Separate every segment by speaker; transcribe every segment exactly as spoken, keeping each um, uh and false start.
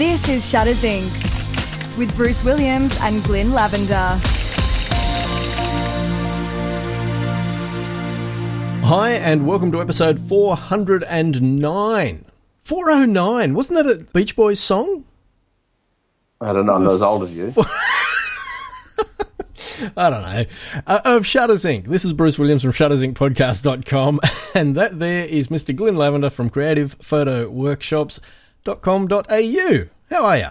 Speaker 1: This is Shutters Incorporated with Bruce Williams and Glyn Lavender.
Speaker 2: Hi, and welcome to episode four hundred nine. four oh nine, wasn't that a Beach Boys song?
Speaker 3: I don't know, I'm not as old as you.
Speaker 2: I don't know. Uh, of Shutters Incorporated. This is Bruce Williams from shutters inc podcast dot com, and that there is Mister Glyn Lavender from creative photo workshops dot com dot a u. How are you?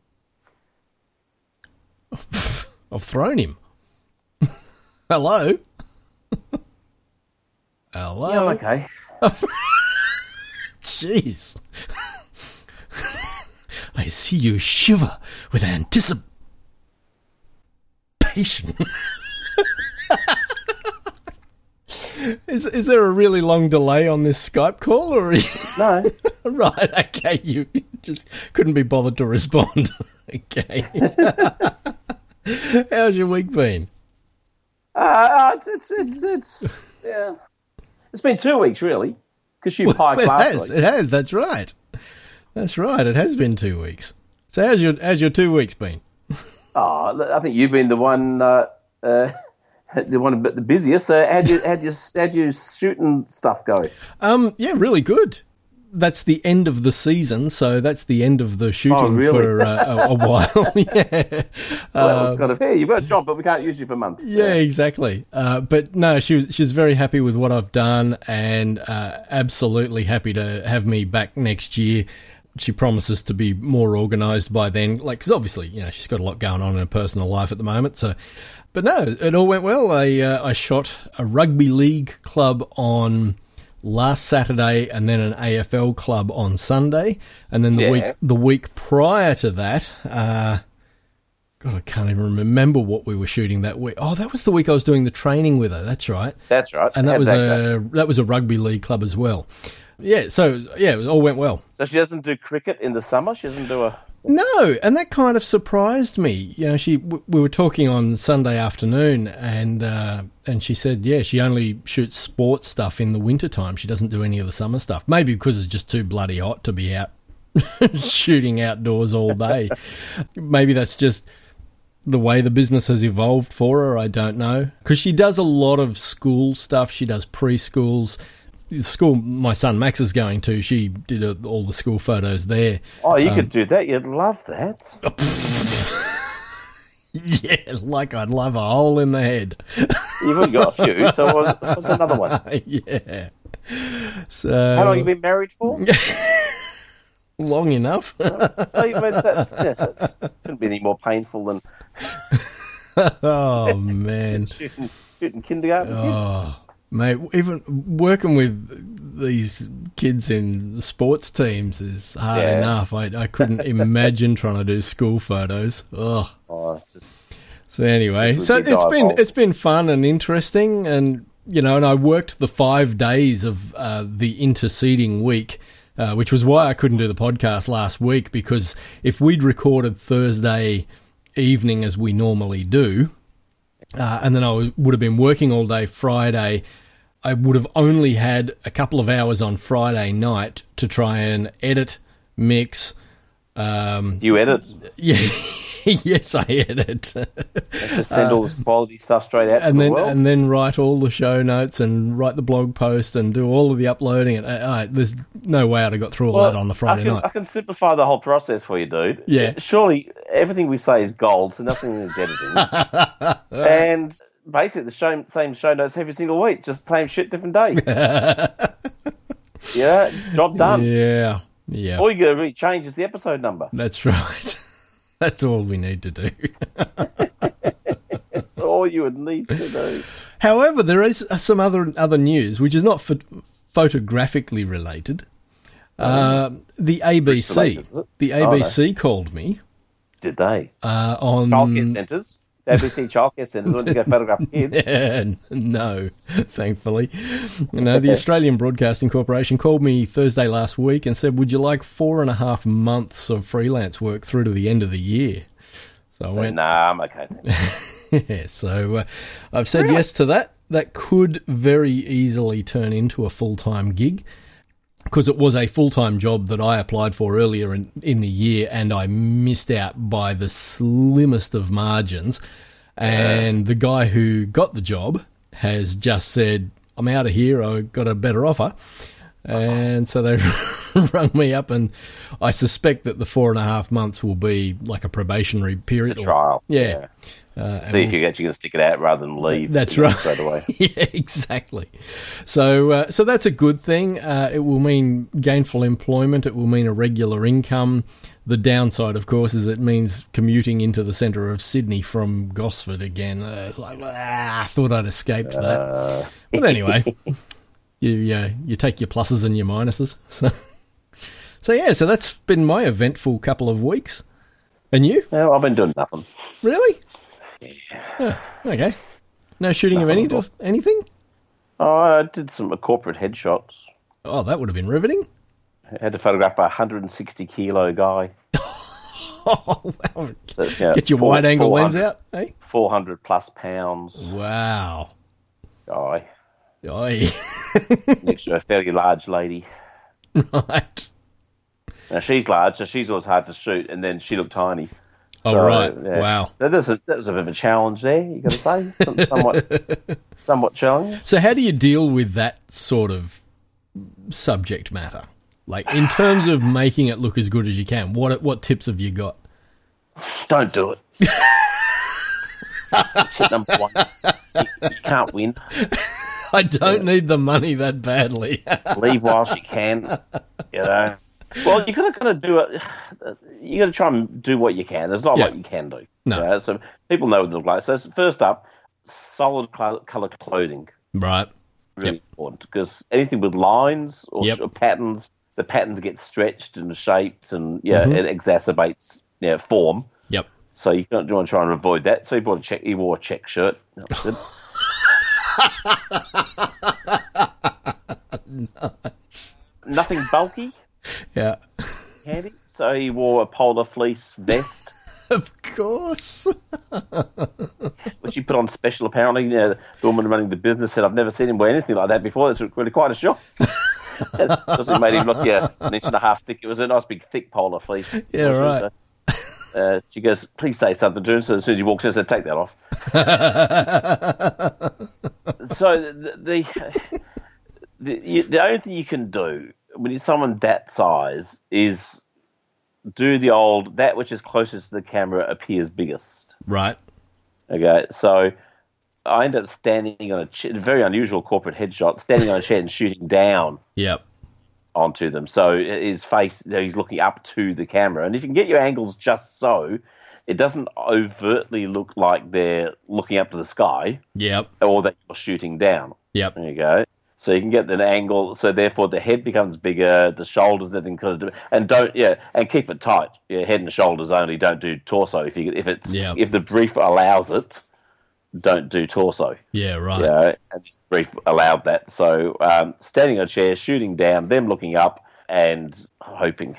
Speaker 2: I've thrown him. Hello? Hello?
Speaker 3: Yeah, I'm okay.
Speaker 2: Jeez. I see you shiver with anticipation. is is there a really long delay on this Skype call, or are you...
Speaker 3: No.
Speaker 2: Right, okay, you just couldn't be bothered to respond. Okay. How's your week been?
Speaker 3: Uh, it's, it's, it's, it's, yeah. It's been two weeks, really, because you hiked
Speaker 2: Well, it
Speaker 3: last
Speaker 2: has,
Speaker 3: week.
Speaker 2: it has, that's right. That's right, it has been two weeks. So how's your, how's your two weeks been?
Speaker 3: Oh, I think you've been the one, uh, uh, the one a bit the busiest. So how'd you, how'd you, how'd you shooting stuff go?
Speaker 2: Um, yeah, really good. That's the end of the season, so that's the end of the shooting
Speaker 3: Oh, really?
Speaker 2: for uh, a, a while. Yeah.
Speaker 3: Well,
Speaker 2: Uh,
Speaker 3: it's kind of, hey, you've got a job, but we can't use you for months.
Speaker 2: Yeah, exactly. Uh, but no, she was she's very happy with what I've done, and uh, absolutely happy to have me back next year. She promises to be more organised by then, like, because obviously, you know, she's got a lot going on in her personal life at the moment. So, but no, it all went well. I uh, I shot a rugby league club on last Saturday, and then an A F L club on Sunday, and then the
Speaker 3: Yeah.
Speaker 2: week the week prior to that. Uh, God, I can't even remember what we were shooting that week. Oh, that was the week I was doing the training with her. That's right.
Speaker 3: That's right.
Speaker 2: And that
Speaker 3: How'd
Speaker 2: was
Speaker 3: that
Speaker 2: a
Speaker 3: go?
Speaker 2: that was a rugby league club as well. Yeah, so yeah, it all went well.
Speaker 3: So she doesn't do cricket in the summer? She doesn't do a...
Speaker 2: No, and that kind of surprised me. You know, she w- we were talking on Sunday afternoon, and uh, and she said, yeah, she only shoots sports stuff in the wintertime. She doesn't do any of the summer stuff. Maybe because it's just too bloody hot to be out shooting outdoors all day. Maybe that's just the way the business has evolved for her. I don't know. Because she does a lot of school stuff. She does preschools. The school my son Max is going to, she did uh all the school photos there.
Speaker 3: Oh, you
Speaker 2: Um,
Speaker 3: could do that. You'd love that.
Speaker 2: Yeah, like I'd love a hole in the head.
Speaker 3: You've only got a few, so what's, what's another one?
Speaker 2: Yeah. So
Speaker 3: How long have you been married for?
Speaker 2: long enough.
Speaker 3: So you've been, that's, yeah, that's, couldn't be any more painful than
Speaker 2: Oh man.
Speaker 3: shooting, shooting kindergarten kids.
Speaker 2: Oh mate, even working with these kids in sports teams is hard
Speaker 3: Yeah.
Speaker 2: enough. I I couldn't imagine trying to do school photos. Oh.
Speaker 3: Oh, it's just,
Speaker 2: So anyway,
Speaker 3: It's a
Speaker 2: so
Speaker 3: big
Speaker 2: it's been
Speaker 3: eyeball.
Speaker 2: it's been fun and interesting, and you know, and I worked the five days of uh, the interceding week, uh, which was why I couldn't do the podcast last week, because if we'd recorded Thursday evening as we normally do, uh, and then I w- would have been working all day Friday, I would have only had a couple of hours on Friday night to try and edit, mix. Um,
Speaker 3: you edit.
Speaker 2: yeah, yes, I edit.
Speaker 3: Just send all this quality stuff straight out to
Speaker 2: and
Speaker 3: the
Speaker 2: then
Speaker 3: world.
Speaker 2: and then write all the show notes and write the blog post and do all of the uploading. And uh, uh, there's no way I'd have got through all
Speaker 3: Well,
Speaker 2: that on the Friday
Speaker 3: I can,
Speaker 2: night.
Speaker 3: I can simplify the whole process for you, dude.
Speaker 2: Yeah.
Speaker 3: Surely everything we say is gold, so nothing is editing. And basically the show, same show notes every single week, just same shit, different day. Yeah, job done.
Speaker 2: Yeah, yeah,
Speaker 3: All you got to really change is the episode number.
Speaker 2: that's right. That's all we need to do.
Speaker 3: That's all you would need to do.
Speaker 2: However, there is some other other news which is not pho- photographically related. Uh, the A B C,
Speaker 3: related, is it?
Speaker 2: the
Speaker 3: Oh,
Speaker 2: A B C called me
Speaker 3: Did they?
Speaker 2: uh, on
Speaker 3: Childcare centres. A B C childcare centres wouldn't go photograph kids.
Speaker 2: No, thankfully. No, the Australian Broadcasting Corporation called me Thursday last week and said, would you like four and a half months of freelance work through to the end of the year? So I went,
Speaker 3: Nah, I'm okay.
Speaker 2: yeah, so uh, I've said
Speaker 3: Really?
Speaker 2: yes to that. That could very easily turn into a full-time gig. because it was a full-time job that I applied for earlier in, in the year, and I missed out by the slimmest of margins. And the guy who got the job has just said, I'm out of here, I got a better offer. And so they rung me up, and I suspect that the four and a half months will be like a probationary period.
Speaker 3: It's a trial.
Speaker 2: Or, yeah. Uh,
Speaker 3: See if you're actually going to stick it out rather than leave.
Speaker 2: That's right.
Speaker 3: Straight away.
Speaker 2: Yeah, exactly. So, uh, so that's a good thing. Uh, it will mean gainful employment. It will mean a regular income. The downside, of course, is it means commuting into the centre of Sydney from Gosford again. Uh, it's like, ah, I thought I'd escaped that. Uh... But anyway, you uh, you take your pluses and your minuses. So, so yeah, so that's been my eventful couple of weeks. And you?
Speaker 3: Well, I've been doing nothing.
Speaker 2: Really?
Speaker 3: Yeah.
Speaker 2: Oh, okay. No shooting
Speaker 3: Nothing
Speaker 2: of any anything?
Speaker 3: Oh, I did some corporate headshots.
Speaker 2: Oh, that would have been riveting.
Speaker 3: I had to photograph a one hundred sixty kilo guy.
Speaker 2: Oh, wow.
Speaker 3: So, you know,
Speaker 2: Get your wide angle lens out, eh?
Speaker 3: four hundred plus pounds
Speaker 2: Wow.
Speaker 3: guy.
Speaker 2: Oi.
Speaker 3: Next to a fairly large lady.
Speaker 2: Right.
Speaker 3: Now, she's large, so she's always hard to shoot, and then she looked tiny.
Speaker 2: Oh,
Speaker 3: so,
Speaker 2: right.
Speaker 3: Yeah.
Speaker 2: Wow.
Speaker 3: So there's a, that was a bit of a challenge there, you got to say. Some- somewhat, somewhat challenging.
Speaker 2: So how do you deal with that sort of subject matter? Like, in terms of making it look as good as you can, what what tips have you got?
Speaker 3: Don't do it. Tip number one. You, you can't win.
Speaker 2: I don't need the money that badly.
Speaker 3: Leave whilst you can. You know. Well, you got to kind of do it. You got to try and do what you can. There's not a
Speaker 2: Yeah.
Speaker 3: lot you can do.
Speaker 2: No.
Speaker 3: You know? So people know what they look like. So first up, solid color clothing.
Speaker 2: Right.
Speaker 3: Really
Speaker 2: Yep.
Speaker 3: important, because anything with lines or,
Speaker 2: Yep.
Speaker 3: or patterns, the patterns get stretched and shaped, and yeah,
Speaker 2: Mhm.
Speaker 3: it exacerbates yeah, form.
Speaker 2: Yep.
Speaker 3: So you don't you want to try and avoid that. So he bought a check. He wore a check shirt. That was good.
Speaker 2: Nice.
Speaker 3: Nothing bulky,
Speaker 2: Yeah.
Speaker 3: handy. So he wore a polar fleece vest,
Speaker 2: Of course.
Speaker 3: which he put on special. Apparently, you know, the woman running the business said, "I've never seen him wear anything like that before. It's really quite a shock." Because it made him look yeah an inch and a half thick. It was a nice big thick polar fleece.
Speaker 2: Yeah, right.
Speaker 3: Uh, she goes, "Please say something to him." So as soon as he walks in, I said, "Take that off." So the the, the you- the only thing you can do when you're someone that size is do the old that which is closest to the camera appears biggest.
Speaker 2: Right.
Speaker 3: Okay, so I ended up standing on a chair, very unusual corporate headshot, standing on a chair and shooting down
Speaker 2: Yep.
Speaker 3: onto them. So his face, you know, he's looking up to the camera. And if you can get your angles just so, it doesn't overtly look like they're looking up to the sky
Speaker 2: Yep.
Speaker 3: or that you're shooting down.
Speaker 2: Yep.
Speaker 3: There you go. So you can get an angle, so therefore the head becomes bigger, the shoulders, everything kind of do, and don't yeah, and keep it tight. Yeah, head and shoulders only. Don't do torso if you if it's
Speaker 2: Yeah.
Speaker 3: if the brief allows it. Don't do torso.
Speaker 2: Yeah, right.
Speaker 3: Yeah, and this brief allowed that. So um, standing on a chair, shooting down, them looking up, and hoping.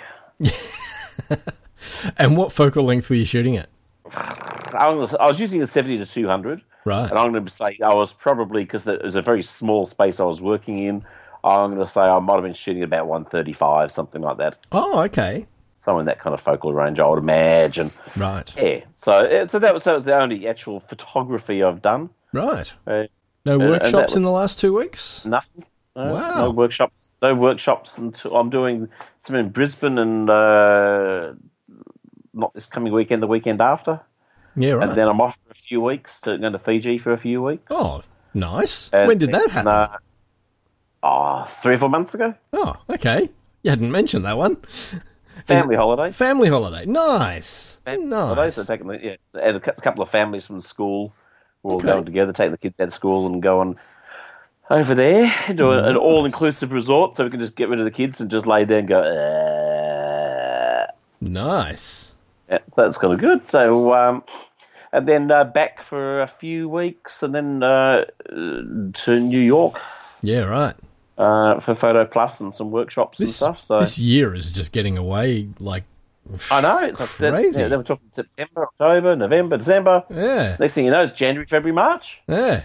Speaker 2: And what focal length were you shooting at?
Speaker 3: I'm gonna, I was using a seventy to two hundred.
Speaker 2: Right.
Speaker 3: And I'm going to say I was probably, because it was a very small space I was working in, I'm going to say I might have been shooting about one thirty-five, something like that.
Speaker 2: Oh, okay.
Speaker 3: Somewhere in that kind of focal range, I would imagine.
Speaker 2: Right.
Speaker 3: Yeah. So, yeah, so that was that was the only actual photography I've done.
Speaker 2: Right.
Speaker 3: Uh,
Speaker 2: No
Speaker 3: and that
Speaker 2: workshops
Speaker 3: was-
Speaker 2: in the last two weeks?
Speaker 3: nothing. No,
Speaker 2: Wow.
Speaker 3: No workshops. No workshops until I'm doing some in Brisbane and uh, not this coming weekend, the weekend after.
Speaker 2: Yeah, right.
Speaker 3: And then I'm off for a few weeks to go to Fiji for a few weeks.
Speaker 2: Oh, nice.
Speaker 3: And
Speaker 2: When did that
Speaker 3: then,
Speaker 2: happen?
Speaker 3: Uh, oh, three or four months ago.
Speaker 2: Oh, okay. You hadn't mentioned that one.
Speaker 3: Family holiday.
Speaker 2: Family holiday. Nice.
Speaker 3: Family
Speaker 2: nice.
Speaker 3: holiday. So taking the, yeah, and a cou- couple of families from school. We're all
Speaker 2: Okay.
Speaker 3: going together, taking the kids out of school and going over there, do a, an
Speaker 2: Nice.
Speaker 3: all-inclusive resort, so we can just get rid of the kids and just lay there and go. Uh,
Speaker 2: Nice.
Speaker 3: yeah, that's kind of good. So, um, and then uh, back for a few weeks, and then uh, to New York
Speaker 2: Yeah, right.
Speaker 3: uh, for Photo Plus and some workshops and
Speaker 2: This,
Speaker 3: stuff. So
Speaker 2: this year is just getting away like
Speaker 3: I know it's like that-
Speaker 2: crazy.
Speaker 3: Yeah, they were talking September, October, November, December.
Speaker 2: Yeah.
Speaker 3: Next thing you know, it's January, February, March.
Speaker 2: Yeah.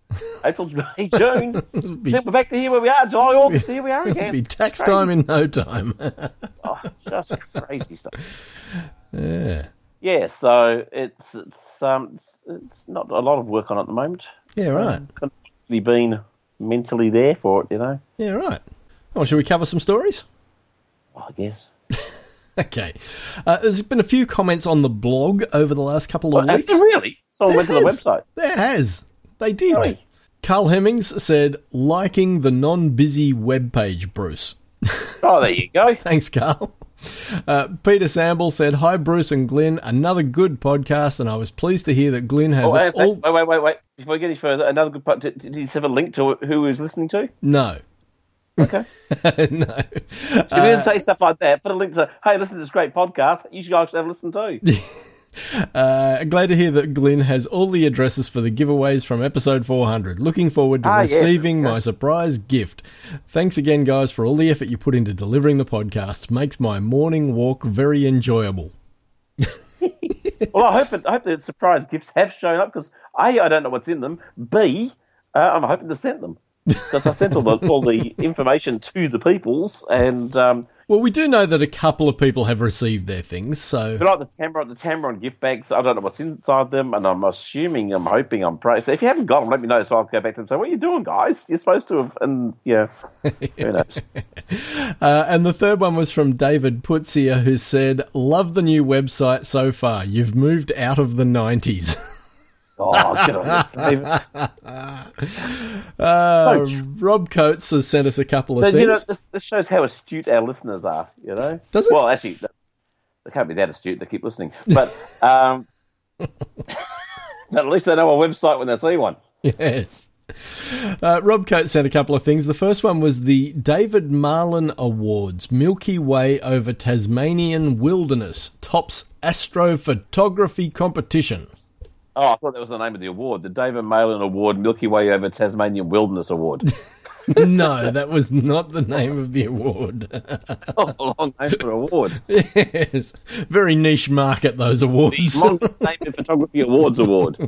Speaker 3: April, May, June. Be, then we're back to here where we are. July, August, here we are again.
Speaker 2: It'll be tax crazy. Time in no time.
Speaker 3: Oh, just crazy stuff.
Speaker 2: Yeah.
Speaker 3: Yeah, so it's it's um it's, it's not a lot of work on at the moment.
Speaker 2: Yeah, right.
Speaker 3: Um, haven't really been mentally there for it, you know.
Speaker 2: Yeah, right. Well, should we cover some stories?
Speaker 3: Well, I guess.
Speaker 2: Okay. Uh, there's been a few comments on the blog over the last couple of
Speaker 3: well,
Speaker 2: weeks.
Speaker 3: Really? Someone went to the website.
Speaker 2: There has. They did.
Speaker 3: Really?
Speaker 2: Carl Hemmings said, liking the non-busy webpage, Bruce.
Speaker 3: Oh, there you go.
Speaker 2: Thanks, Carl. Uh, Peter Samble said, hi, Bruce and Glenn. Another good podcast, and I was pleased to hear that Glenn has...
Speaker 3: Oh, wait,
Speaker 2: all...
Speaker 3: wait, wait, wait, wait. Before we get any further, another good podcast. Did, did he have a link to who he was listening to?
Speaker 2: No.
Speaker 3: Okay.
Speaker 2: No.
Speaker 3: So if
Speaker 2: uh,
Speaker 3: you didn't say stuff like that, put a link to, hey, listen to this great podcast. You guys should have a listen too.
Speaker 2: Uh, glad to hear that Glenn has all the addresses for the giveaways from episode four hundred. Looking forward to
Speaker 3: ah,
Speaker 2: receiving
Speaker 3: yes.
Speaker 2: my surprise gift. Thanks again, guys, for all the effort you put into delivering the podcast. Makes my morning walk very enjoyable.
Speaker 3: Well, I hope it, I hope the surprise gifts have shown up because A, I don't know what's in them. B, uh, I'm hoping to send them because I sent all the, all the information to the peoples and. Um,
Speaker 2: Well, we do know that a couple of people have received their things, so...
Speaker 3: But like the Tamron, the Tamron gift bags, I don't know what's inside them, and I'm assuming, I'm hoping, I'm praying. So if you haven't got them, let me know so I'll go back to them and say, what are you doing, guys? You're supposed to have... And, yeah, who knows?
Speaker 2: Uh, and the third one was from David Putzia, who said, love the new website so far. You've moved out of the nineties.
Speaker 3: Oh, good on you, David.
Speaker 2: Uh, Rob Coates has sent us a couple of
Speaker 3: but,
Speaker 2: things.
Speaker 3: You know, this, this shows how astute our listeners are, you know?
Speaker 2: Does it?
Speaker 3: Well, actually, they can't be that astute. They keep listening. But, um, but at least they know a website when they see one.
Speaker 2: Yes. Uh, Rob Coates sent a couple of things. The first one was the David Marlin Awards, Milky Way over Tasmanian Wilderness, tops astrophotography competition.
Speaker 3: Oh, I thought that was the name of the award. The David Malin Award, Milky Way over Tasmanian Wilderness Award.
Speaker 2: No, that was not the name of the award.
Speaker 3: Oh, a long name for an award.
Speaker 2: Yes. Very niche market, those awards.
Speaker 3: The longest name in photography awards award.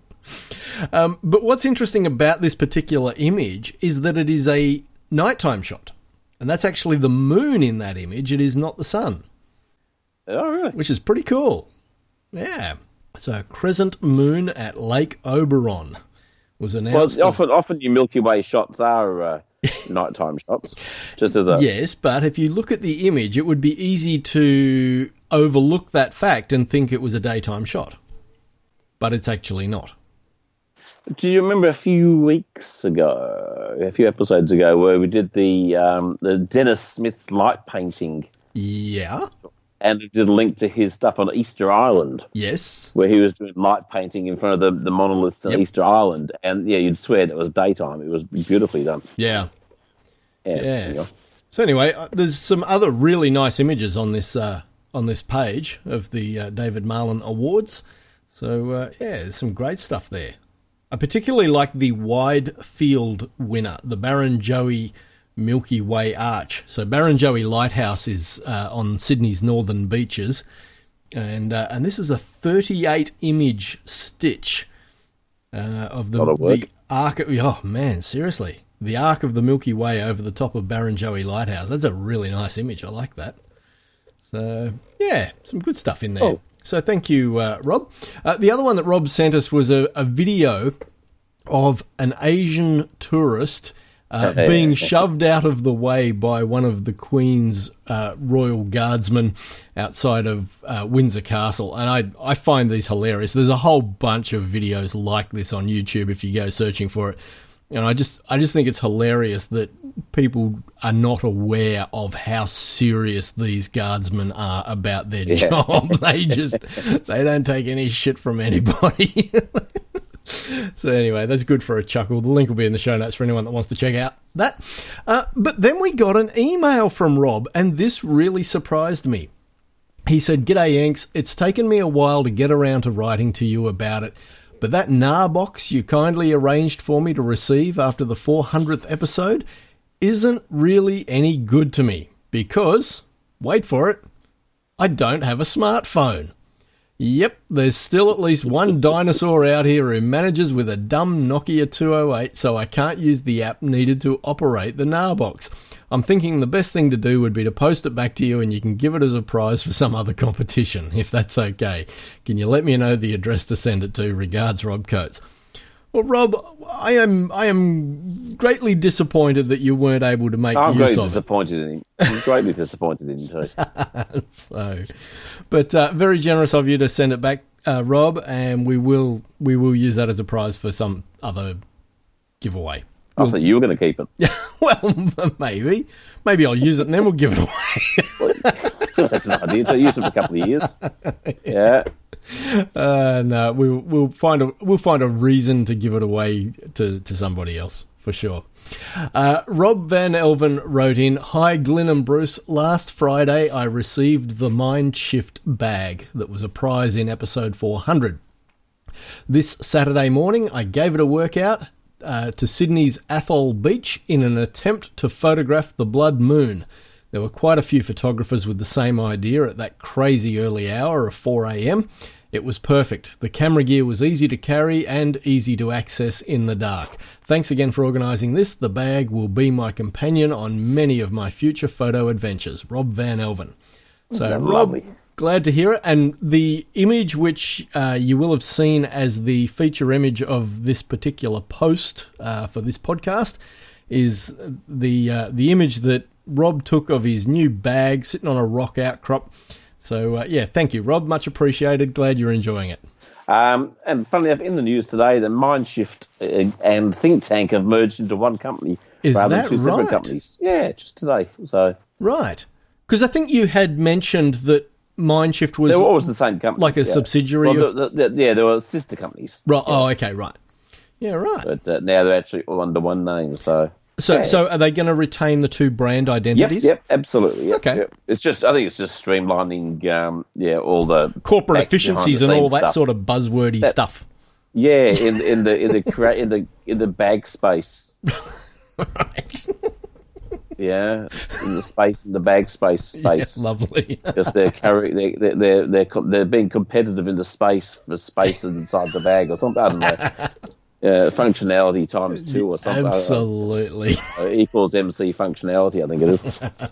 Speaker 2: Um, but what's interesting about this particular image is that it is a nighttime shot. And that's actually the moon in that image. It is not the sun.
Speaker 3: Oh, really?
Speaker 2: Which is pretty cool. Yeah. So, crescent moon at Lake Oberon was announced.
Speaker 3: Well, often, often your Milky Way shots are uh, nighttime shots. Just as a
Speaker 2: yes, but if you look at the image, it would be easy to overlook that fact and think it was a daytime shot. But it's actually not.
Speaker 3: Do you remember a few weeks ago, a few episodes ago, where we did the um, the Dennis Smith's light painting?
Speaker 2: Yeah.
Speaker 3: And it did a link to his stuff on Easter Island.
Speaker 2: Yes.
Speaker 3: Where he was doing light painting in front of the, the monoliths on yep. Easter Island. And, yeah, you'd swear that was daytime. It was beautifully done.
Speaker 2: Yeah.
Speaker 3: Yeah.
Speaker 2: yeah.
Speaker 3: You know.
Speaker 2: So, anyway, uh, there's some other really nice images on this uh, on this page of the uh, David Marlin Awards. So, uh, yeah, there's some great stuff there. I particularly like the wide field winner, the Barrenjoey Milky Way Arch. So Barrenjoey Lighthouse is uh, on Sydney's northern beaches, and uh, and this is a thirty-eight image stitch uh, of the, the arc. Of, oh man, seriously, the arc of the Milky Way over the top of Barrenjoey Lighthouse. That's a really nice image. I like that. So yeah, some good stuff in there. Oh. So thank you, uh, Rob. Uh, the other one that Rob sent us was a, a video of an Asian tourist Uh, being shoved out of the way by one of the Queen's uh, royal guardsmen outside of uh, Windsor Castle. And I I find these hilarious. There's a whole bunch of videos like this on YouTube if you go searching for it. And I just I just think it's hilarious that people are not aware of how serious these guardsmen are about their yeah. job. They just, they don't take any shit from anybody. So anyway, that's good for a chuckle. The link will be in the show notes for anyone that wants to check out that. Uh, but then we got an email from Rob, and this really surprised me. He said, "G'day, Yanks. It's taken me a while to get around to writing to you about it, but that N A R box you kindly arranged for me to receive after the four hundredth episode isn't really any good to me because, wait for it, I don't have a smartphone. Yep, there's still at least one dinosaur out here who manages with a dumb Nokia two oh eight, so I can't use the app needed to operate the Narbox. I'm thinking the best thing to do would be to post it back to you and you can give it as a prize for some other competition, if that's okay. Can you let me know the address to send it to? Regards, Rob Coates. Well, Rob, I am I am greatly disappointed that you weren't able to make
Speaker 3: I'm
Speaker 2: use
Speaker 3: greatly
Speaker 2: of
Speaker 3: disappointed in him. I'm greatly disappointed in him too.
Speaker 2: So, but uh, very generous of you to send it back, uh, Rob, and we will we will use that as a prize for some other giveaway.
Speaker 3: I thought you were going to keep it.
Speaker 2: Yeah, well, maybe. Maybe I'll use it and then we'll give it away.
Speaker 3: That's an idea. So use it for a couple of years. Yeah.
Speaker 2: Uh, no, we'll we'll find a we'll find a reason to give it away to, to somebody else for sure. Uh, Rob Van Elven wrote in, "Hi Glyn and Bruce. Last Friday I received the Mindshift bag that was a prize in episode four hundred. This Saturday morning I gave it a workout uh, to Sydney's Athol Beach in an attempt to photograph the blood moon. There were quite a few photographers with the same idea at that crazy early hour of four a.m. It was perfect. The camera gear was easy to carry and easy to access in the dark. Thanks again for organising this. The bag will be my companion on many of my future photo adventures." Rob Van Elven. So,
Speaker 3: That's
Speaker 2: Rob,
Speaker 3: lovely.
Speaker 2: glad to hear it. And the image which uh, you will have seen as the feature image of this particular post uh, for this podcast is the uh, the image that Rob took of his new bag sitting on a rock outcrop. So, uh, yeah, thank you, Rob. Much appreciated. Glad you're enjoying it.
Speaker 3: Um, and funnily enough, in the news today, the Mindshift uh, and Think Tank have merged into one company
Speaker 2: Is
Speaker 3: rather
Speaker 2: that
Speaker 3: than two separate
Speaker 2: right?
Speaker 3: companies. Yeah, just today. So
Speaker 2: Right. Because I think you had mentioned that Mindshift was
Speaker 3: they were always the same company,
Speaker 2: like a
Speaker 3: yeah.
Speaker 2: subsidiary
Speaker 3: Well,
Speaker 2: of...
Speaker 3: the, the, the, yeah, they were sister companies.
Speaker 2: Right. Oh, okay, right. Yeah, right.
Speaker 3: But uh, now they're actually all under one name. So
Speaker 2: So,
Speaker 3: yeah.
Speaker 2: so are they going to retain the two brand
Speaker 3: Yep,
Speaker 2: identities?
Speaker 3: yep, absolutely. Yep,
Speaker 2: Okay.
Speaker 3: yep. It's just, I think it's just streamlining, um, yeah, all the
Speaker 2: Corporate
Speaker 3: back
Speaker 2: efficiencies and
Speaker 3: behind the
Speaker 2: all that
Speaker 3: scenes stuff.
Speaker 2: sort of buzzwordy
Speaker 3: That-
Speaker 2: stuff.
Speaker 3: Yeah, in in the in the cra- in the in the bag space.
Speaker 2: Right.
Speaker 3: Yeah, in the space, in the bag space
Speaker 2: Yeah,
Speaker 3: space.
Speaker 2: lovely.
Speaker 3: Because they're carrying, they they're they're they're co- they're being competitive in the space for space inside the bag or something. I don't know. Yeah, functionality times two or something.
Speaker 2: Absolutely.
Speaker 3: Uh, equals M C functionality, I think it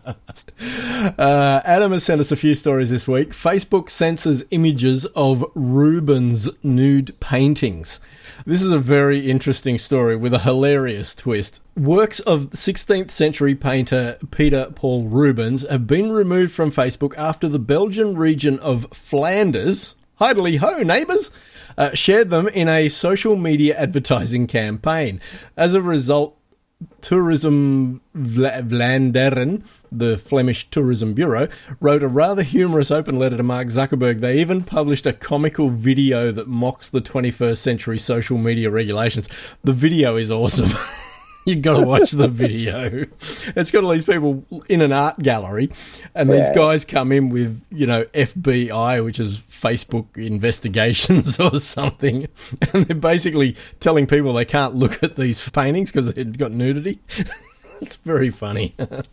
Speaker 3: is.
Speaker 2: Uh, Adam has sent us a few stories this week. Facebook censors images of Rubens' nude paintings. This is a very interesting story with a hilarious twist. Works of sixteenth century painter Peter Paul Rubens have been removed from Facebook after the Belgian region of Flanders, heidely ho neighbours, uh, shared them in a social media advertising campaign. As a result, Tourism Vla- Vlaanderen, the Flemish Tourism Bureau, wrote a rather humorous open letter to Mark Zuckerberg. They even published a comical video that mocks the twenty-first century social media regulations. The video is awesome. You've got to watch the video. It's got all these people in an art gallery, and these
Speaker 3: Yeah.
Speaker 2: guys come in with, you know, F B I, which is Facebook investigations or something, and they're basically telling people they can't look at these paintings because they've got nudity. It's very funny.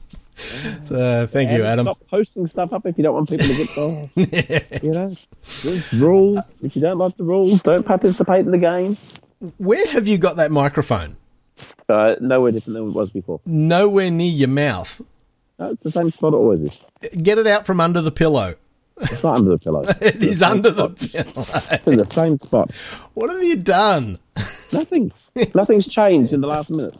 Speaker 2: So, thank you,
Speaker 3: And
Speaker 2: Adam.
Speaker 3: Stop posting stuff up if you don't want people to get involved. You know, there's rules. If you don't like the rules, don't participate in the game.
Speaker 2: Where have you got that microphone?
Speaker 3: Uh, nowhere different than it was before.
Speaker 2: Nowhere near your mouth.
Speaker 3: No, it's the same spot it always is.
Speaker 2: Get it out from under the pillow.
Speaker 3: It's not under the pillow.
Speaker 2: It is under the pillow.
Speaker 3: It's in the same spot.
Speaker 2: What have you done?
Speaker 3: Nothing. Nothing's changed in the last minute.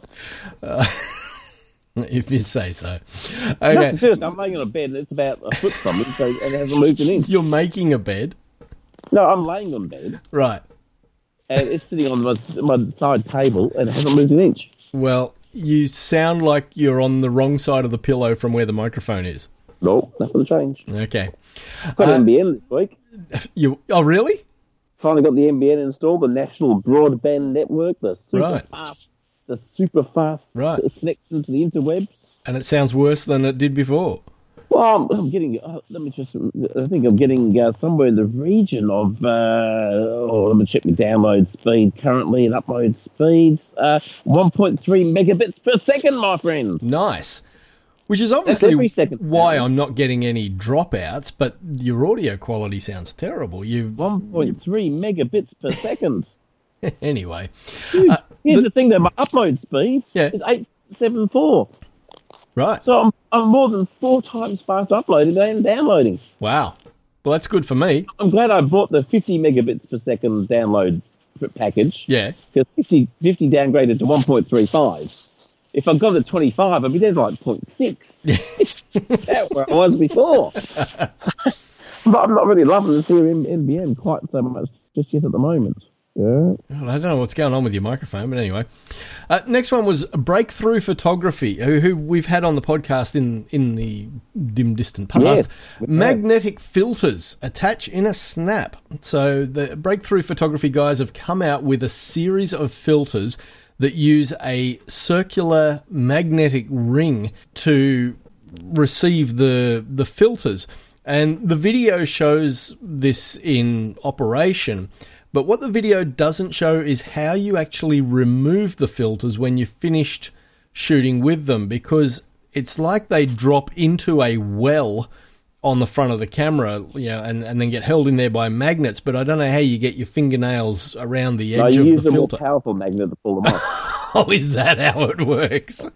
Speaker 2: If you say so.
Speaker 3: No,
Speaker 2: Okay,
Speaker 3: seriously, I'm laying on a bed and it's about a foot from me, so it hasn't moved an inch.
Speaker 2: you're making a bed.
Speaker 3: No, I'm laying on bed
Speaker 2: Right.
Speaker 3: and it's sitting on my, my side table and it hasn't moved an inch.
Speaker 2: Well, you sound like you're on the wrong side of the pillow from where the microphone is.
Speaker 3: No, nothing changed.
Speaker 2: Okay.
Speaker 3: Got
Speaker 2: Uh,
Speaker 3: N B N this week.
Speaker 2: You? Oh, really?
Speaker 3: Finally got the N B N installed, the National Broadband Network, the super
Speaker 2: Right.
Speaker 3: fast, the super fast
Speaker 2: Right.
Speaker 3: connection to the interwebs.
Speaker 2: And it sounds worse than it did before.
Speaker 3: Well, I'm, I'm getting. Uh, let me just. I think I'm getting uh, somewhere in the region of. Uh, oh, let me check my download speed currently and upload speeds. Uh, one point three megabits per second, my friend.
Speaker 2: Nice. Which is obviously
Speaker 4: every second
Speaker 2: why
Speaker 4: sound.
Speaker 2: I'm not getting any dropouts, but your audio quality sounds terrible. You
Speaker 4: one point three megabits per second.
Speaker 2: Anyway.
Speaker 4: Dude,
Speaker 2: Uh,
Speaker 4: here's
Speaker 2: the-
Speaker 4: the thing, though. My upload speed
Speaker 2: Yeah.
Speaker 4: is eight seven four.
Speaker 2: Right.
Speaker 4: So I'm, I'm more than four times faster uploading than downloading.
Speaker 2: Wow. Well, that's good for me.
Speaker 4: I'm glad I bought the fifty megabits per second download package.
Speaker 2: Yeah.
Speaker 4: Because fifty, fifty downgraded to one point three five. If I got the twenty-five, I'd be there like zero point six. That's where I was before. But I'm not really loving this here in N B M quite so much just yet at the moment. Yeah.
Speaker 2: Well, I don't know what's going on with your microphone, but anyway. Uh, next one was Breakthrough Photography, who, who we've had on the podcast in, in the dim, distant past.
Speaker 4: Yes, we have.
Speaker 2: Magnetic filters attach in a snap. So the Breakthrough Photography guys have come out with a series of filters that use a circular magnetic ring to receive the the filters. And the video shows this in operation. But what the video doesn't show is how you actually remove the filters when you're finished shooting with them, because it's like they drop into a well on the front of the camera, you know, and, and then get held in there by magnets. But I don't know how you get your fingernails around the
Speaker 4: No,
Speaker 2: edge
Speaker 4: you
Speaker 2: of
Speaker 4: use
Speaker 2: the
Speaker 4: a more
Speaker 2: filter.
Speaker 4: powerful magnet to pull them off.
Speaker 2: Oh, is that how it works?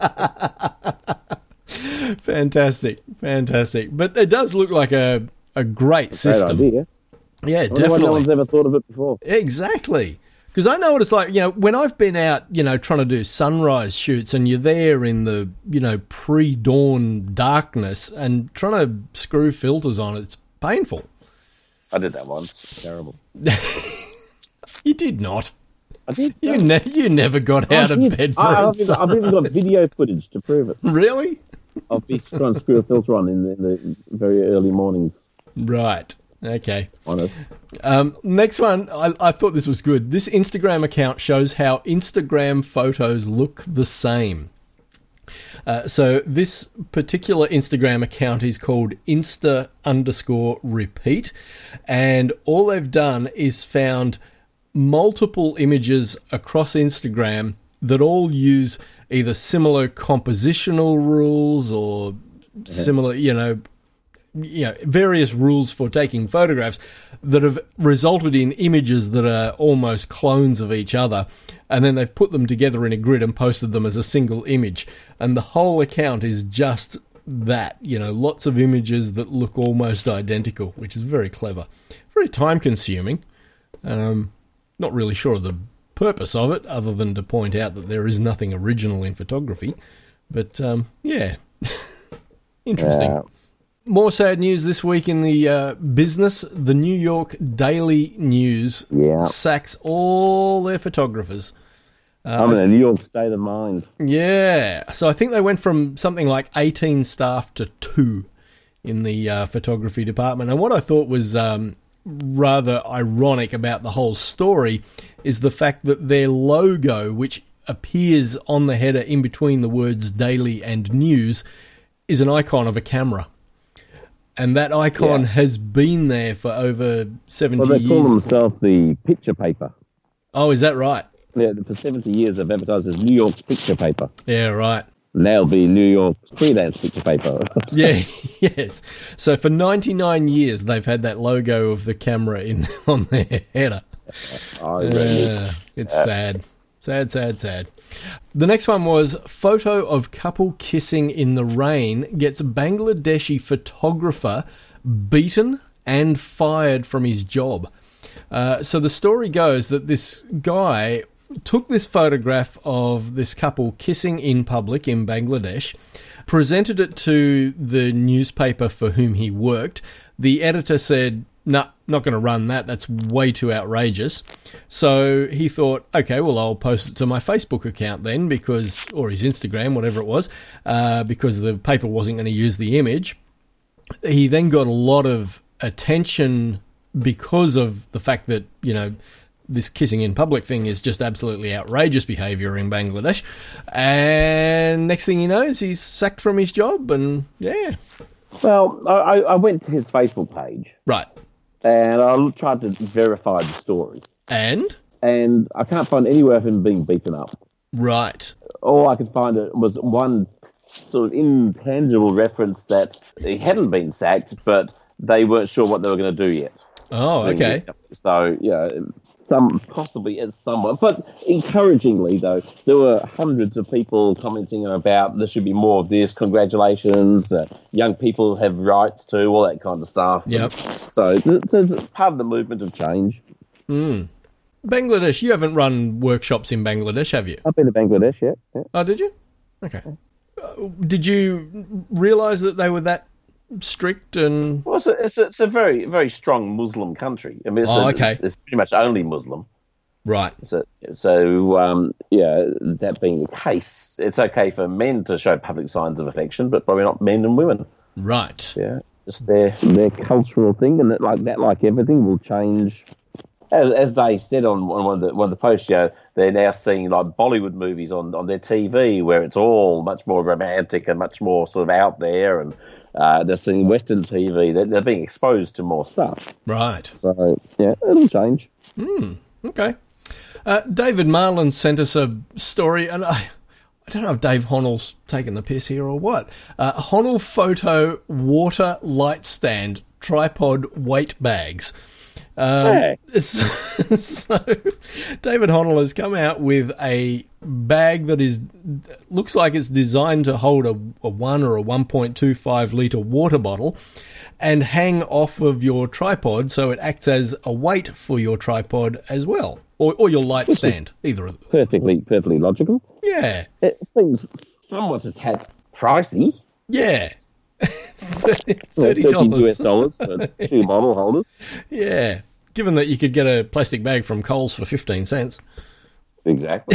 Speaker 2: Fantastic, fantastic. But it does look like a, a great
Speaker 4: Great
Speaker 2: system.
Speaker 4: idea.
Speaker 2: Yeah,
Speaker 4: I wonder why
Speaker 2: definitely.
Speaker 4: no one's ever thought of it before.
Speaker 2: Exactly. Because I know what it's like, you know, when I've been out, you know, trying to do sunrise shoots and you're there in the, you know, pre-dawn darkness and trying to screw filters on, it's painful.
Speaker 3: I did that once.
Speaker 4: Terrible.
Speaker 2: You did not.
Speaker 4: I did.
Speaker 2: You, ne- you never got out
Speaker 4: I
Speaker 2: of
Speaker 4: did.
Speaker 2: bed for
Speaker 4: I,
Speaker 2: a
Speaker 4: I've, even, I've even got video footage to prove it.
Speaker 2: Really?
Speaker 4: I'll be trying to screw a filter on in the, in the very early mornings
Speaker 2: Right. Okay.
Speaker 4: on it.
Speaker 2: Um, next one, I, I thought this was good. This Instagram account shows how Instagram photos look the same. Uh, so this particular Instagram account is called Insta underscore repeat, and all they've done is found multiple images across Instagram that all use either similar compositional rules or similar, you know, you know, various rules for taking photographs that have resulted in images that are almost clones of each other, and then they've put them together in a grid and posted them as a single image, and the whole account is just that, you know, lots of images that look almost identical, which is very clever, very time consuming. Um, not really sure of the purpose of it, other than to point out that there is nothing original in photography, but um, yeah, interesting.
Speaker 4: Yeah.
Speaker 2: More sad news this week in the uh, business. The New York Daily News
Speaker 4: Yeah.
Speaker 2: sacks all their photographers.
Speaker 4: I'm in a New York state of mind.
Speaker 2: Yeah. So I think they went from something like eighteen staff to two in the uh, photography department. And what I thought was um, rather ironic about the whole story is the fact that their logo, which appears on the header in between the words daily and news, is an icon of a camera. And that icon
Speaker 4: Yeah.
Speaker 2: has been there for over seventy
Speaker 4: Well, they call
Speaker 2: years.
Speaker 4: themselves the picture paper.
Speaker 2: Oh, is that right?
Speaker 4: Yeah, for seventy years they've advertised as New York's picture paper.
Speaker 2: Yeah, right.
Speaker 4: Now be New York's freelance picture paper.
Speaker 2: Yeah, yes. So for ninety-nine years, they've had that logo of the camera in on their header.
Speaker 4: I reckon.
Speaker 2: Uh, it's sad. Sad, sad, sad. The next one was photo of couple kissing in the rain gets Bangladeshi photographer beaten and fired from his job. Uh, so the story goes that this guy took this photograph of this couple kissing in public in Bangladesh, presented it to the newspaper for whom he worked. The editor said, "No, nah, not going to run that. That's way too outrageous." So he thought, okay, well, I'll post it to my Facebook account then, because, or his Instagram, whatever it was, uh, because the paper wasn't going to use the image. He then got a lot of attention because of the fact that, you know, this kissing in public thing is just absolutely outrageous behaviour in Bangladesh. And next thing he knows, he's sacked from his job, and yeah.
Speaker 4: Well, I, I went to his Facebook page
Speaker 2: Right.
Speaker 4: and I tried to verify the story.
Speaker 2: And?
Speaker 4: And I can't find anywhere of him being beaten up.
Speaker 2: Right.
Speaker 4: All I could find it was one sort of intangible reference that he hadn't been sacked, but they weren't sure what they were going to do yet.
Speaker 2: Oh, okay.
Speaker 4: So, yeah, some possibly as someone. But encouragingly, though, there were hundreds of people commenting about there should be more of this, congratulations, uh, young people have rights too, all that kind of stuff.
Speaker 2: Yep.
Speaker 4: So there's part of the movement of change.
Speaker 2: Mm. Bangladesh, you haven't run workshops in Bangladesh, have you?
Speaker 4: I've been to Bangladesh, yeah. yeah.
Speaker 2: Oh, did you? Okay. Uh, did you realise that they were that strict and...
Speaker 3: Well, it's a, it's a, it's a very, very strong Muslim country. I mean, it's,
Speaker 2: Oh,
Speaker 3: a,
Speaker 2: okay.
Speaker 3: it's, it's pretty much only Muslim.
Speaker 2: Right.
Speaker 3: So, so um, yeah, that being the case, it's okay for men to show public signs of affection, but probably not men and women.
Speaker 2: Right.
Speaker 3: Yeah, just their...
Speaker 4: Their cultural thing, and that, like that, like everything, will change.
Speaker 3: As, as they said on one of the one of the posts, you know, they're now seeing like Bollywood movies on, on their T V where it's all much more romantic and much more sort of out there, and uh, they're seeing Western T V. They're, they're being exposed to more stuff.
Speaker 2: Right.
Speaker 4: So yeah, it'll change.
Speaker 2: Hmm. Okay. Uh, David Marlin sent us a story, and I, I don't know if Dave Honnell's taking the piss here or what. Uh, Honnell Photo water light stand tripod weight bags. Um,
Speaker 4: Hey.
Speaker 2: so, so David Honnell has come out with a bag that is looks like it's designed to hold a, a one or a one point two five litre water bottle and hang off of your tripod, so it acts as a weight for your tripod as well, or, or your light stand, either of them.
Speaker 4: Perfectly, perfectly logical.
Speaker 2: Yeah,
Speaker 4: It seems somewhat a tad pricey.
Speaker 2: yeah. thirty
Speaker 4: thirty U S dollars for two bottle holders.
Speaker 2: Yeah. Given that you could get a plastic bag from Coles for fifteen cents,
Speaker 4: Exactly.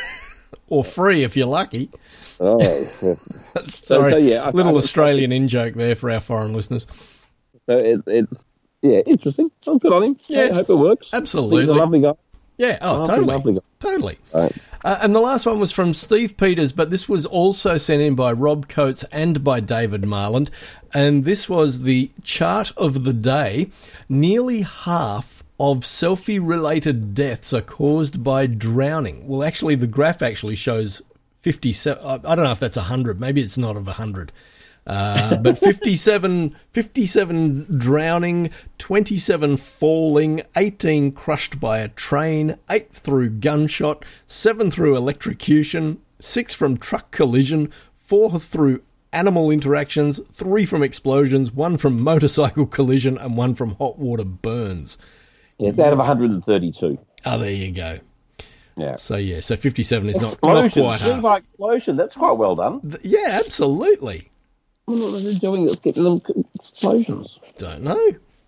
Speaker 2: or free if you're lucky.
Speaker 4: Oh, yeah. so,
Speaker 2: Sorry,
Speaker 4: so, yeah, I-
Speaker 2: little
Speaker 4: I-
Speaker 2: Australian in-joke there for our foreign listeners.
Speaker 4: So it, it's yeah, interesting. Oh, good on him.
Speaker 2: Yeah.
Speaker 4: I hope it works.
Speaker 2: Absolutely.
Speaker 4: He's a lovely guy.
Speaker 2: Yeah, oh,
Speaker 4: Lovely,
Speaker 2: totally.
Speaker 4: lovely guy.
Speaker 2: Totally.
Speaker 4: Right.
Speaker 2: Uh, and the last one was from Steve Peters, but this was also sent in by Rob Coates and by David Marland. And this was the chart of the day. Nearly half of selfie-related deaths are caused by drowning. Well, actually, the graph actually shows fifty-seven. I don't know if that's one hundred. Maybe it's not of one hundred. Uh, but fifty-seven, fifty-seven drowning, twenty-seven falling, eighteen crushed by a train, eight through gunshot, seven through electrocution, six from truck collision, four through animal interactions, three from explosions, one from motorcycle collision, and one from hot water burns.
Speaker 4: Yeah, it's out of one hundred thirty-two.
Speaker 2: Oh, there you go.
Speaker 4: Yeah.
Speaker 2: So, yeah, so fifty-seven is not, not
Speaker 3: Explosion.
Speaker 2: quite
Speaker 3: Things
Speaker 2: half.
Speaker 3: like explosion. That's quite well done.
Speaker 2: Th- Yeah, absolutely.
Speaker 4: What are they doing that's getting them explosions?
Speaker 2: Don't know.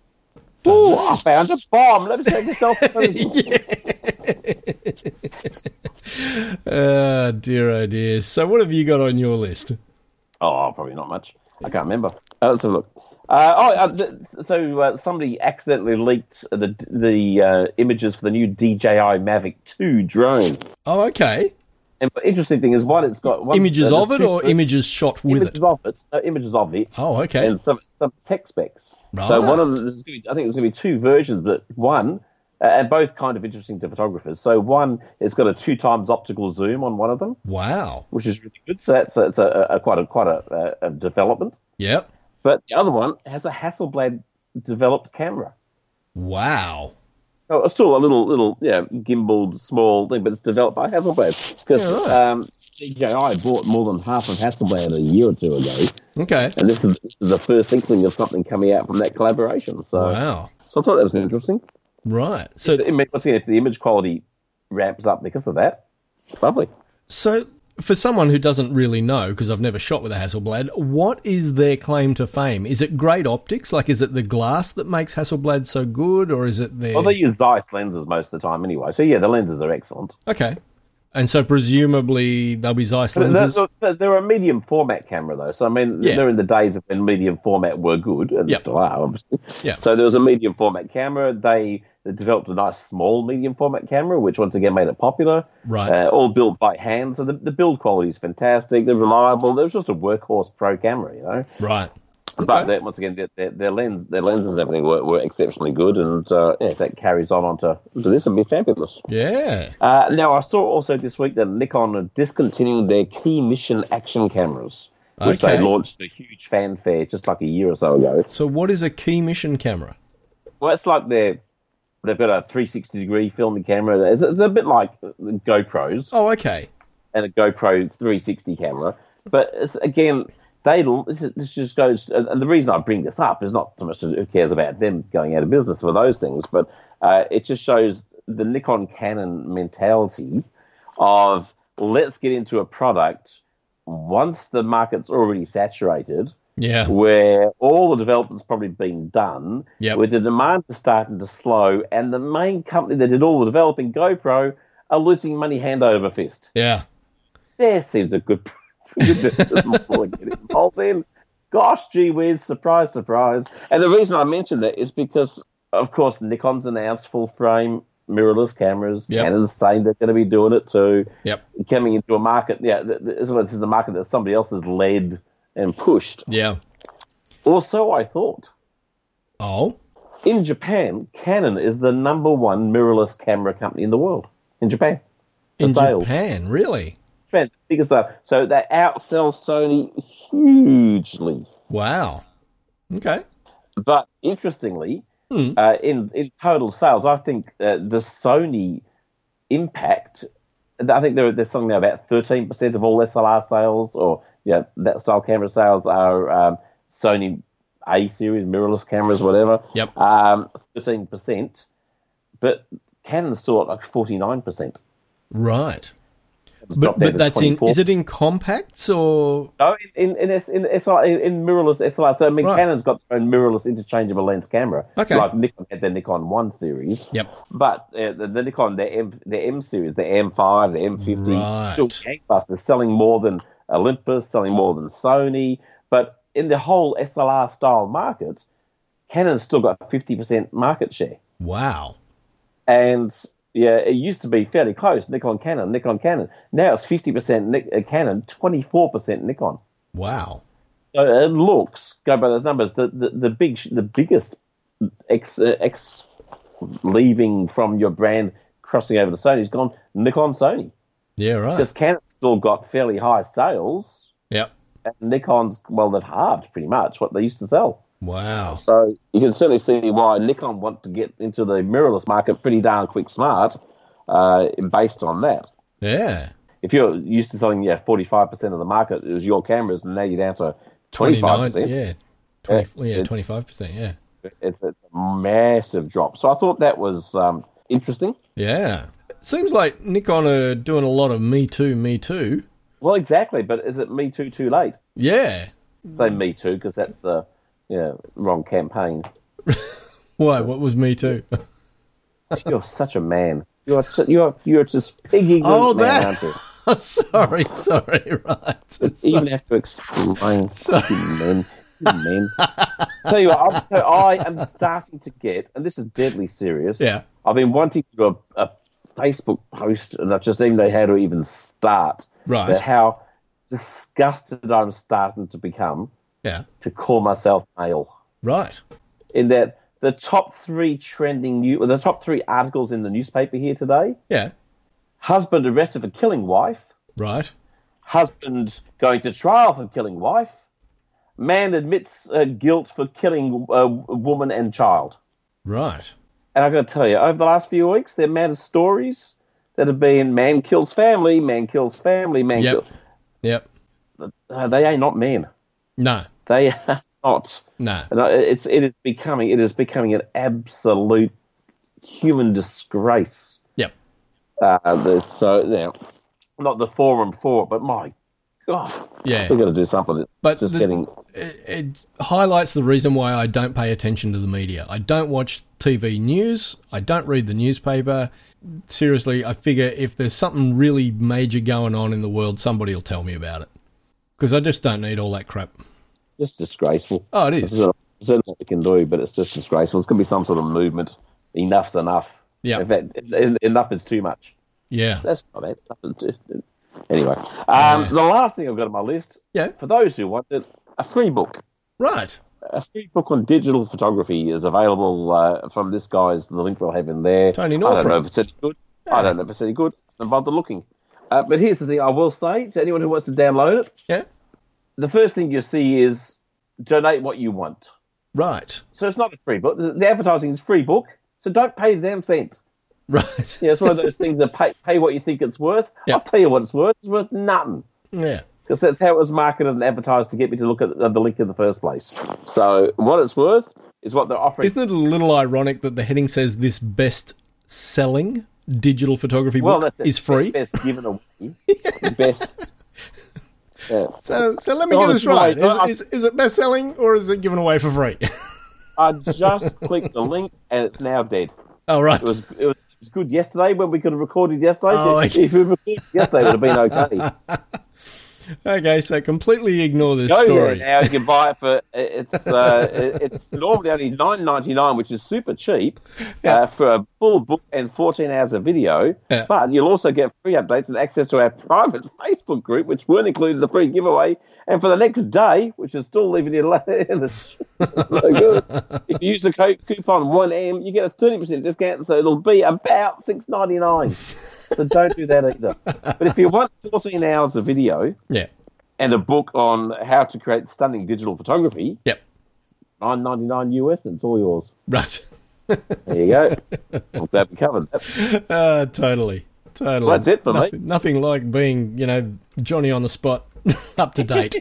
Speaker 3: Oh, I found a bomb. Let me take this off.
Speaker 2: Oh, dear, oh, dear. So what have you got on your list?
Speaker 3: Oh, probably not much. I can't remember. Uh, let's have a look. Uh, oh, uh, th- so uh, somebody accidentally leaked the the uh, images for the new D J I Mavic two drone.
Speaker 2: Oh, okay.
Speaker 3: And the interesting thing is, one, it's got one,
Speaker 2: Images
Speaker 3: uh,
Speaker 2: of it
Speaker 3: two-
Speaker 2: or images shot with
Speaker 3: images
Speaker 2: it?
Speaker 3: of it? Uh, images of it.
Speaker 2: Oh, okay.
Speaker 3: And some some tech specs.
Speaker 2: Right.
Speaker 3: So one of them, there's gonna be, I think there's going to be two versions, but one, uh, and both kind of interesting to photographers. So one, it's got a two times optical zoom on one of them,
Speaker 2: Wow.
Speaker 3: which is really good. So that's a, it's a, a quite a quite a, a development.
Speaker 2: Yep.
Speaker 3: But the other one has a Hasselblad developed camera.
Speaker 2: Wow.
Speaker 3: Oh, it's still a little, little, yeah, gimbaled, small thing, but it's developed by Hasselblad. Because
Speaker 2: Yeah, right.
Speaker 3: um, D J I bought more than half of Hasselblad a year or two ago,
Speaker 2: Okay.
Speaker 3: and this is, this is the first inkling of something coming out from that collaboration. So,
Speaker 2: Wow.
Speaker 3: so I thought that was interesting.
Speaker 2: Right. So,
Speaker 3: I mean, once again, if the image quality ramps up because of that, lovely.
Speaker 2: so for someone who doesn't really know, because I've never shot with a Hasselblad, what is their claim to fame? Is it great optics? Like, is it the glass that makes Hasselblad so good, or is it their...
Speaker 3: Well, they use Zeiss lenses most of the time anyway, so yeah, the lenses are excellent.
Speaker 2: Okay. And so presumably they'll be Zeiss
Speaker 3: But
Speaker 2: lenses?
Speaker 3: they're, they're- they're a medium format camera, though. So, I mean,
Speaker 2: Yeah.
Speaker 3: they're in the days of when medium format were good, and
Speaker 2: Yep.
Speaker 3: they still are, obviously.
Speaker 2: Yeah.
Speaker 3: So, there was a medium format camera. They, they developed a nice small medium format camera, which once again made it popular.
Speaker 2: Right.
Speaker 3: Uh, all built by hand. So, the, the build quality is fantastic. They're reliable. It was just a workhorse pro camera, you know.
Speaker 2: Right.
Speaker 3: But
Speaker 2: Okay.
Speaker 3: that, once again, their, their, their lens, their lenses and everything were, were exceptionally good, and uh, yeah, if that carries on onto, onto this, it'd be fabulous.
Speaker 2: Yeah.
Speaker 3: Uh, now, I saw also this week that Nikon are discontinuing their key mission action cameras.
Speaker 4: which
Speaker 2: Okay.
Speaker 4: they launched a huge fanfare just like a year or so ago.
Speaker 2: So what is a key mission camera?
Speaker 4: Well, it's like they're, they've got a three sixty degree filming camera. It's, it's a bit like GoPros
Speaker 2: Oh, okay.
Speaker 4: and a GoPro three sixty camera. But it's, again, they this, is- this just goes. And the reason I bring this up is not so much who cares about them going out of business for those things, but uh, it just shows the Nikon Canon mentality of let's get into a product once the market's already saturated,
Speaker 2: Yeah.
Speaker 4: where all the development's probably been done,
Speaker 2: Yep.
Speaker 4: where the demand is starting to slow, and the main company that did all the developing, GoPro, are losing money hand over fist.
Speaker 2: Yeah.
Speaker 4: There seems a good, good business model to get involved in. Gosh, gee whiz, surprise, surprise. And the reason I mention that is because, of course, Nikon's announced full-frame mirrorless cameras.
Speaker 2: Yep.
Speaker 4: Canon's saying they're going to be doing it too.
Speaker 2: Yep.
Speaker 4: Coming into a market, yeah, th- th- this is a market that somebody else has led and pushed.
Speaker 2: Yeah.
Speaker 4: Or so I thought.
Speaker 2: Oh.
Speaker 4: In Japan, Canon is the number one mirrorless camera company in the world. In Japan. For
Speaker 2: In
Speaker 4: sales.
Speaker 2: Japan, really?
Speaker 4: Japan, biggest sale. So they outsell Sony hugely.
Speaker 2: Wow. Okay.
Speaker 4: But interestingly,
Speaker 2: Hmm.
Speaker 4: uh, in, in total sales, I think uh, the Sony impact, I think there, there's something now about thirteen percent of all S L R sales or yeah, that style camera sales are um, Sony A series, mirrorless cameras, whatever.
Speaker 2: Yep.
Speaker 4: Um, thirteen percent. But Canon's still at like forty-nine percent.
Speaker 2: Right.
Speaker 4: It's
Speaker 2: But,
Speaker 4: dropped down
Speaker 2: but
Speaker 4: to
Speaker 2: that's in,
Speaker 4: twenty-four.
Speaker 2: is it in compacts or?
Speaker 4: No, in in in, S- in, S L R, in, in mirrorless S L R. So I mean,
Speaker 2: Right.
Speaker 4: Canon's got their own mirrorless interchangeable lens camera.
Speaker 2: Okay.
Speaker 4: Like Nikon had the Nikon One series.
Speaker 2: Yep.
Speaker 4: But uh, the, the Nikon, the M, the M series, the M five, the M fifty,
Speaker 2: Right.
Speaker 4: still gangbusters, selling more than Olympus, selling more than Sony. But in the whole S L R style market, Canon's still got fifty percent market share.
Speaker 2: Wow.
Speaker 4: And yeah, it used to be fairly close, Nikon, Canon, Nikon, Canon. Now it's fifty percent Nik- uh, Canon, twenty-four percent Nikon.
Speaker 2: Wow.
Speaker 4: So it looks, go by those numbers, the the, the big, the biggest ex, uh, ex leaving from your brand crossing over to Sony's gone Nikon, Sony.
Speaker 2: Yeah, right.
Speaker 4: Because Canon's still got fairly high sales,
Speaker 2: Yep.
Speaker 4: and Nikon's, well, they've halved pretty much what they used to sell.
Speaker 2: Wow.
Speaker 4: So you can certainly see why Nikon want to get into the mirrorless market pretty darn quick smart uh, based on that.
Speaker 2: Yeah.
Speaker 4: If you're used to selling yeah, forty-five percent of the market, it was your cameras, and now you're down to twenty-five percent.
Speaker 2: Yeah. twenty,
Speaker 4: Yeah,
Speaker 2: yeah,
Speaker 4: it's-
Speaker 2: twenty-five percent, yeah.
Speaker 4: It's, it's a massive drop. So I thought that was um, interesting.
Speaker 2: Yeah. Seems like Nikon are doing a lot of Me Too, Me Too.
Speaker 4: Well, exactly, but is it Me Too too late?
Speaker 2: Yeah.
Speaker 4: Say Me Too because that's the yeah, wrong campaign.
Speaker 2: Why? What was Me Too?
Speaker 4: You're such a man. You're su- you're you're just piggy
Speaker 2: Oh,
Speaker 4: man,
Speaker 2: that-
Speaker 4: aren't you?
Speaker 2: sorry, sorry, right.
Speaker 4: You even have to explain. Fucking men, You men. Tell you what, I'm, so I am starting to get, and this is deadly serious.
Speaker 2: Yeah.
Speaker 4: I've been wanting to do a, a Facebook post, and I just even know how to even start.
Speaker 2: Right.
Speaker 4: But how disgusted I'm starting to become
Speaker 2: Yeah.
Speaker 4: to call myself male.
Speaker 2: Right.
Speaker 4: In that the top three trending new, the top three articles in the newspaper here today:
Speaker 2: Yeah.
Speaker 4: husband arrested for killing wife,
Speaker 2: Right.
Speaker 4: husband going to trial for killing wife, man admits uh, guilt for killing a woman and child.
Speaker 2: Right.
Speaker 4: And I've got to tell you, over the last few weeks, the amount of stories that have been man kills family, man kills family, man
Speaker 2: Yep.
Speaker 4: kills...
Speaker 2: Yep.
Speaker 4: Uh, they are not men.
Speaker 2: No.
Speaker 4: They are not.
Speaker 2: No.
Speaker 4: And I- it's it is becoming it is becoming an absolute human disgrace.
Speaker 2: Yep.
Speaker 4: Uh, the- so now, not the forum for it, but my God,
Speaker 2: Yeah.
Speaker 4: we've got to do something. It's
Speaker 2: But
Speaker 4: just
Speaker 2: the-
Speaker 4: getting
Speaker 2: It, it highlights the reason why I don't pay attention to the media. I don't watch T V news. I don't read the newspaper. Seriously, I figure if there's something really major going on in the world, somebody will tell me about it. Because I just don't need all that crap.
Speaker 4: just disgraceful.
Speaker 2: Oh, it
Speaker 4: This
Speaker 2: is.
Speaker 4: is certainly what we can do, but it's just disgraceful. It's going to be some sort of movement. Enough's enough.
Speaker 2: Yeah.
Speaker 4: In fact, en- enough is too much.
Speaker 2: Yeah.
Speaker 4: That's not bad. Enough is too- Anyway, um,
Speaker 2: Yeah.
Speaker 4: the last thing I've got on my list,
Speaker 2: Yeah.
Speaker 4: for those who want it, a free book.
Speaker 2: Right.
Speaker 4: A free book on digital photography is available uh, from this guy's, the link we'll have in there.
Speaker 2: Tony
Speaker 4: I don't
Speaker 2: Northrup.
Speaker 4: know if it's any good. I don't know if it's any good. Don't bother looking. Uh, but here's the thing I will say to anyone who wants to download it.
Speaker 2: Yeah.
Speaker 3: the first thing you see is donate what you want.
Speaker 2: Right.
Speaker 3: So it's not a free book. The advertising is free book, so don't pay them cents.
Speaker 2: Right.
Speaker 3: Yeah, it's one of those things that pay, pay what you think it's worth.
Speaker 2: Yep.
Speaker 3: I'll tell you what it's worth. It's worth nothing.
Speaker 2: Yeah.
Speaker 3: Because that's how it was marketed and advertised to get me to look at the, the link in the first place. So what it's worth is what they're offering.
Speaker 2: Isn't it a little ironic that the heading says this best-selling digital photography
Speaker 3: well,
Speaker 2: book
Speaker 3: that's
Speaker 2: is free?
Speaker 3: Best given away. Best. Yeah.
Speaker 2: So, so let me
Speaker 3: So
Speaker 2: get this
Speaker 3: it's
Speaker 2: right.
Speaker 3: right.
Speaker 2: Is, is, is it best-selling or is it given away for free?
Speaker 3: I just clicked the link and it's now dead.
Speaker 2: Oh, right.
Speaker 3: It was it was, it was good yesterday when we could have recorded yesterday.
Speaker 2: Oh,
Speaker 3: if,
Speaker 2: okay.
Speaker 3: if we recorded yesterday, it would have been okay.
Speaker 2: Okay, so completely ignore this
Speaker 3: Go
Speaker 2: story.
Speaker 3: there now. You can buy it for it's uh, it's normally only nine ninety nine, which is super cheap
Speaker 2: Yeah.
Speaker 3: uh, for a full book and fourteen hours of video.
Speaker 2: Yeah.
Speaker 3: But you'll also get free updates and access to our private Facebook group, which weren't included in the free giveaway. And for the next day, which is still leaving you in the so good. If you use the code coupon one M, you get a thirty percent discount, so it'll be about six ninety nine. So don't do that either. But if you want fourteen hours of video
Speaker 2: Yeah.
Speaker 3: and a book on how to create stunning digital photography,
Speaker 2: Yep.
Speaker 3: nine ninety nine U S, and it's all yours.
Speaker 2: Right.
Speaker 3: There you go. Well, that we covered that.
Speaker 2: Uh, totally. Totally.
Speaker 3: Well, that's it for me.
Speaker 2: nothing, Nothing like being, you know, Johnny on the spot, up to date.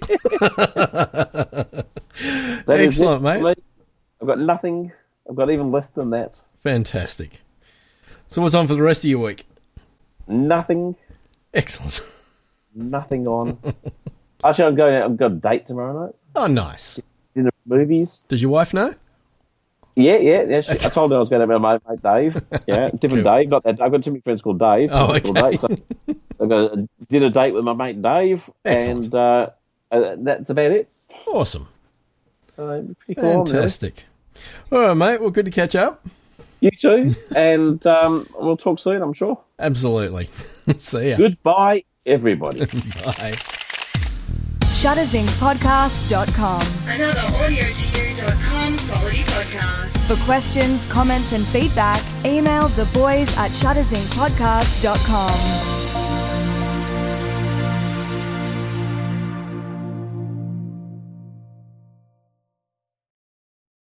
Speaker 3: That is
Speaker 2: Excellent,
Speaker 3: it
Speaker 2: mate.
Speaker 3: for me. I've got nothing. I've got even less than that.
Speaker 2: Fantastic. So what's on for the rest of your week?
Speaker 3: Nothing.
Speaker 2: Excellent.
Speaker 3: Nothing on. Actually, I'm going out. I've got a date tomorrow night.
Speaker 2: Oh, nice.
Speaker 3: Dinner, movies.
Speaker 2: Does your wife know?
Speaker 3: Yeah, yeah, yeah. She, I told her I was going to have my mate Dave. Yeah, different
Speaker 2: Cool.
Speaker 3: Dave. Not that. I've got too many friends called Dave.
Speaker 2: Oh,
Speaker 3: Called
Speaker 2: okay.
Speaker 3: Dave, so I've got a dinner date with my mate Dave,
Speaker 2: Excellent.
Speaker 3: and uh, uh, that's about it.
Speaker 2: Awesome.
Speaker 3: Uh, pretty cool. Really.
Speaker 2: Fantastic. All right, mate. Well, good to catch up.
Speaker 3: You too, and um, we'll talk soon, I'm sure.
Speaker 2: Absolutely. See ya.
Speaker 3: Goodbye, everybody.
Speaker 2: Bye.
Speaker 1: shutters inc podcast dot com.
Speaker 5: Another audio to you dot com quality podcast.
Speaker 1: For questions, comments, and feedback, email the boys at shutters inc podcast dot com.